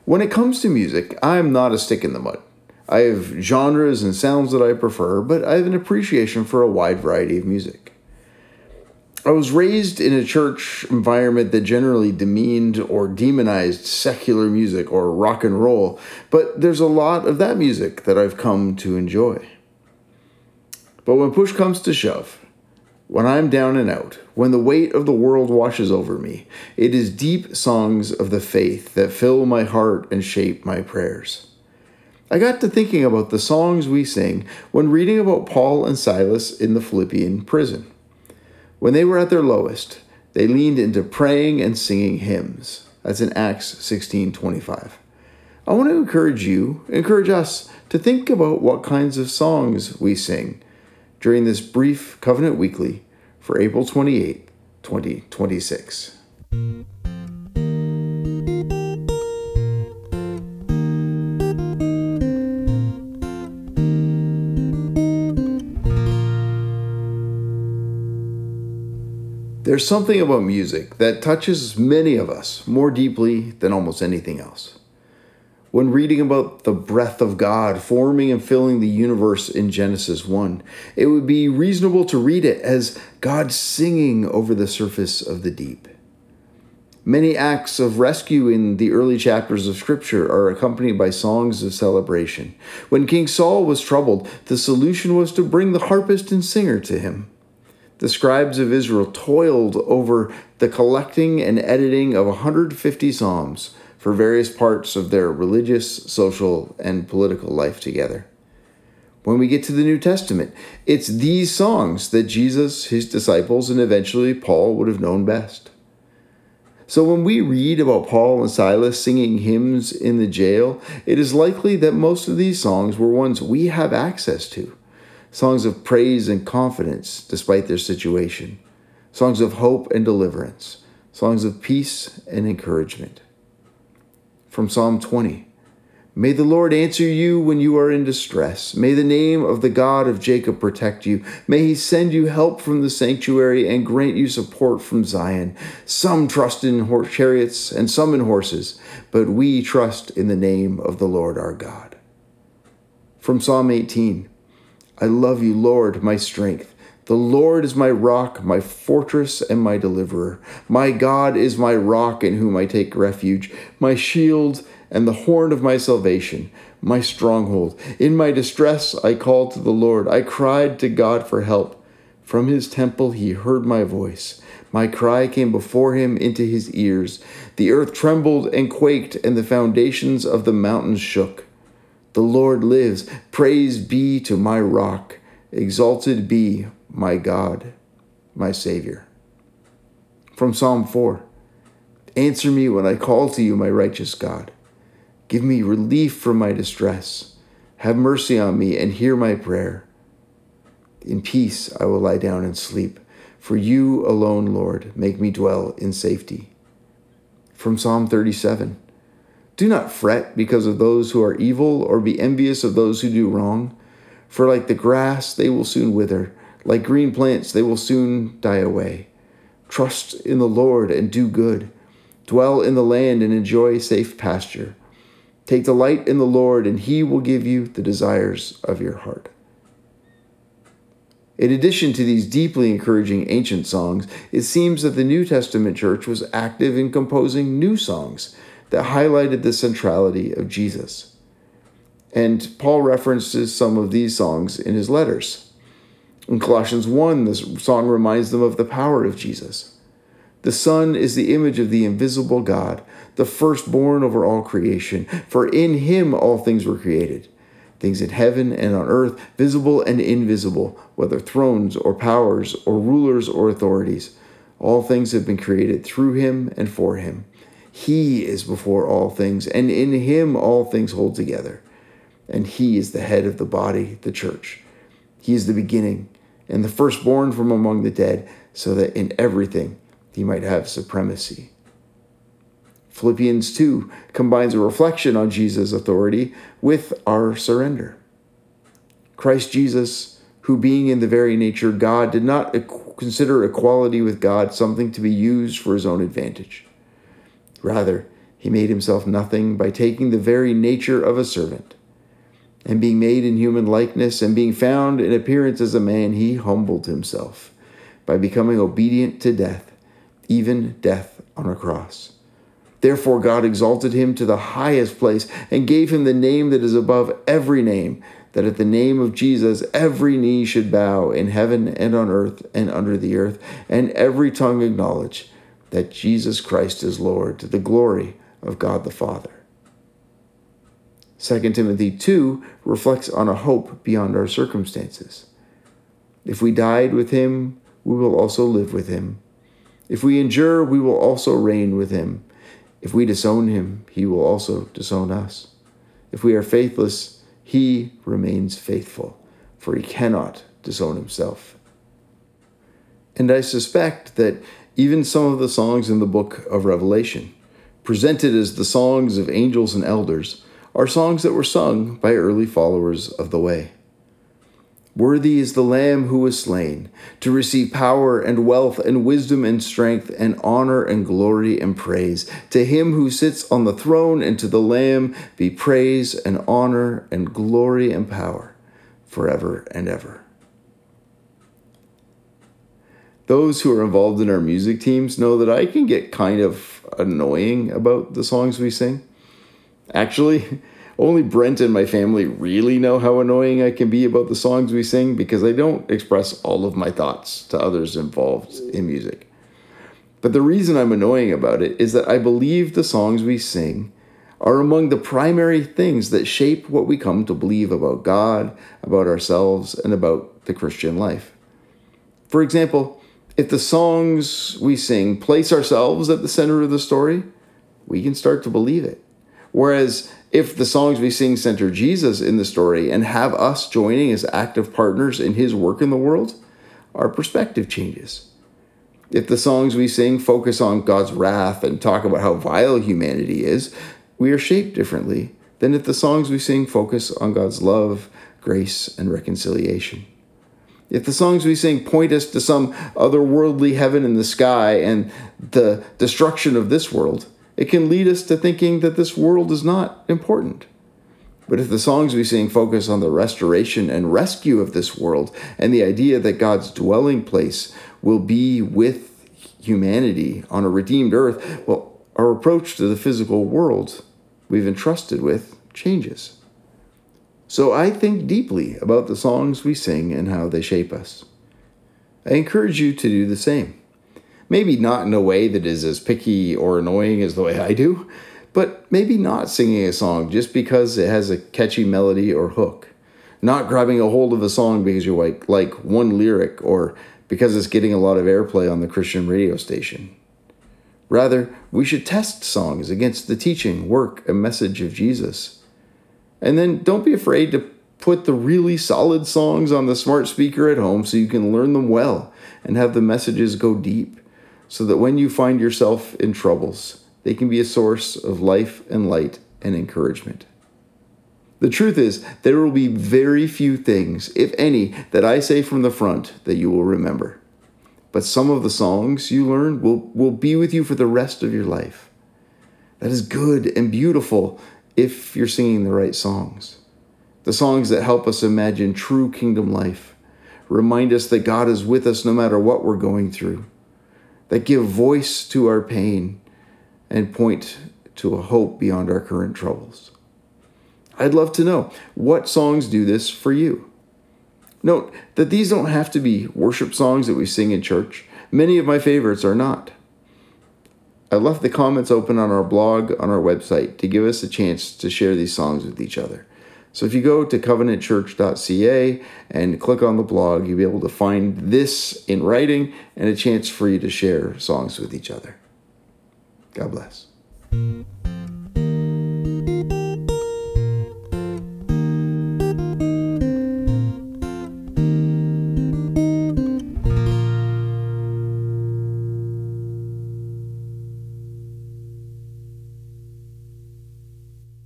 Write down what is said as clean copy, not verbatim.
When it comes to music, I'm not a stick in the mud. I have genres and sounds that I prefer, but I have an appreciation for a wide variety of music. I was raised in a church environment that generally demeaned or demonized secular music or rock and roll, but there's a lot of that music that I've come to enjoy. But when push comes to shove, when I'm down and out, when the weight of the world washes over me, it is deep songs of the faith that fill my heart and shape my prayers. I got to thinking about the songs we sing when reading about Paul and Silas in the Philippian prison. When they were at their lowest, they leaned into praying and singing hymns. That's in Acts 16:25. I want to encourage us to think about what kinds of songs we sing during this brief Covenant Weekly for April 28, 2026. There's something about music that touches many of us more deeply than almost anything else. When reading about the breath of God forming and filling the universe in Genesis 1, it would be reasonable to read it as God singing over the surface of the deep. Many acts of rescue in the early chapters of Scripture are accompanied by songs of celebration. When King Saul was troubled, the solution was to bring the harpist and singer to him. The scribes of Israel toiled over the collecting and editing of 150 psalms for various parts of their religious, social, and political life together. When we get to the New Testament, it's these songs that Jesus, his disciples, and eventually Paul would have known best. So when we read about Paul and Silas singing hymns in the jail, it is likely that most of these songs were ones we have access to. Songs of praise and confidence despite their situation. Songs of hope and deliverance. Songs of peace and encouragement. From Psalm 20. May the Lord answer you when you are in distress. May the name of the God of Jacob protect you. May he send you help from the sanctuary and grant you support from Zion. Some trust in chariots and some in horses, but we trust in the name of the Lord our God. From Psalm 18. I love you, Lord, my strength. The Lord is my rock, my fortress, and my deliverer. My God is my rock in whom I take refuge, my shield and the horn of my salvation, my stronghold. In my distress I called to the Lord. I cried to God for help. From his temple he heard my voice. My cry came before him into his ears. The earth trembled and quaked, and the foundations of the mountains shook. The Lord lives. Praise be to my rock. Exalted be my God, my Savior. From Psalm 4. Answer me when I call to you, my righteous God. Give me relief from my distress. Have mercy on me and hear my prayer. In peace I will lie down and sleep. For you alone, Lord, make me dwell in safety. From Psalm 37. Do not fret because of those who are evil, or be envious of those who do wrong. For like the grass, they will soon wither. Like green plants, they will soon die away. Trust in the Lord and do good. Dwell in the land and enjoy safe pasture. Take delight in the Lord, and he will give you the desires of your heart. In addition to these deeply encouraging ancient songs, it seems that the New Testament church was active in composing new songs that highlighted the centrality of Jesus. And Paul references some of these songs in his letters. In Colossians 1, this song reminds them of the power of Jesus. The Son is the image of the invisible God, the firstborn over all creation. For in him all things were created, things in heaven and on earth, visible and invisible, whether thrones or powers or rulers or authorities. All things have been created through him and for him. He is before all things, and in him all things hold together. And he is the head of the body, the church. He is the beginning and the firstborn from among the dead, so that in everything he might have supremacy. Philippians 2 combines a reflection on Jesus' authority with our surrender. Christ Jesus, who being in the very nature God, did not consider equality with God something to be used for his own advantage. Rather, He made himself nothing by taking the very nature of a servant. And being made in human likeness and being found in appearance as a man, he humbled himself by becoming obedient to death, even death on a cross. Therefore God exalted him to the highest place and gave him the name that is above every name, that at the name of Jesus every knee should bow in heaven and on earth and under the earth, and every tongue acknowledge that Jesus Christ is Lord, to the glory of God the Father. 2 Timothy 2 reflects on a hope beyond our circumstances. If we died with him, we will also live with him. If we endure, we will also reign with him. If we disown him, he will also disown us. If we are faithless, he remains faithful, for he cannot disown himself. And I suspect that even some of the songs in the book of Revelation, presented as the songs of angels and elders, are songs that were sung by early followers of the way. Worthy is the Lamb who was slain, to receive power and wealth and wisdom and strength and honor and glory and praise. To him who sits on the throne and to the Lamb be praise and honor and glory and power forever and ever. Those who are involved in our music teams know that I can get kind of annoying about the songs we sing. Actually, only Brent and my family really know how annoying I can be about the songs we sing, because I don't express all of my thoughts to others involved in music. But the reason I'm annoying about it is that I believe the songs we sing are among the primary things that shape what we come to believe about God, about ourselves, and about the Christian life. For example, if the songs we sing place ourselves at the center of the story, we can start to believe it. Whereas if the songs we sing center Jesus in the story and have us joining as active partners in his work in the world, our perspective changes. If the songs we sing focus on God's wrath and talk about how vile humanity is, we are shaped differently than if the songs we sing focus on God's love, grace, and reconciliation. If the songs we sing point us to some otherworldly heaven in the sky and the destruction of this world, it can lead us to thinking that this world is not important. But if the songs we sing focus on the restoration and rescue of this world and the idea that God's dwelling place will be with humanity on a redeemed earth, well, our approach to the physical world we've entrusted with changes. So I think deeply about the songs we sing and how they shape us. I encourage you to do the same. Maybe not in a way that is as picky or annoying as the way I do, but maybe not singing a song just because it has a catchy melody or hook. Not grabbing a hold of a song because you like one lyric or because it's getting a lot of airplay on the Christian radio station. Rather, we should test songs against the teaching, work, and message of Jesus. And then don't be afraid to put the really solid songs on the smart speaker at home so you can learn them well and have the messages go deep, so that when you find yourself in troubles, they can be a source of life and light and encouragement. The truth is, there will be very few things, if any, that I say from the front that you will remember. But some of the songs you learn will be with you for the rest of your life. That is good and beautiful if you're singing the right songs. The songs that help us imagine true kingdom life, remind us that God is with us no matter what we're going through, that give voice to our pain and point to a hope beyond our current troubles. I'd love to know, what songs do this for you? Note that these don't have to be worship songs that we sing in church. Many of my favorites are not. I left the comments open on our blog on our website to give us a chance to share these songs with each other. So if you go to covenantchurch.ca and click on the blog, you'll be able to find this in writing and a chance for you to share songs with each other. God bless.